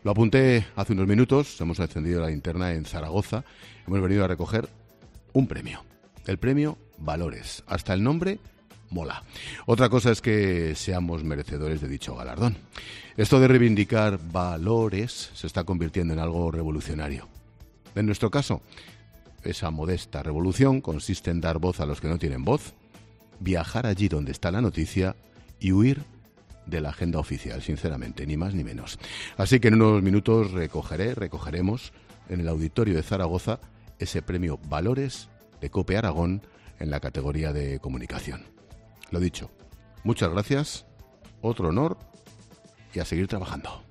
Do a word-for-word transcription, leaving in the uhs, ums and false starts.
Lo apunté hace unos minutos, hemos encendido la linterna en Zaragoza, hemos venido a recoger un premio, el premio Valores. Hasta el nombre mola. Otra cosa es que seamos merecedores de dicho galardón. Esto de reivindicar valores se está convirtiendo en algo revolucionario. En nuestro caso, esa modesta revolución consiste en dar voz a los que no tienen voz, viajar allí donde está la noticia y huir de la agenda oficial, sinceramente, ni más ni menos. Así que en unos minutos recogeré, recogeremos en el auditorio de Zaragoza ese premio Valores de COPE Aragón en la categoría de comunicación. Lo dicho, muchas gracias, otro honor y a seguir trabajando.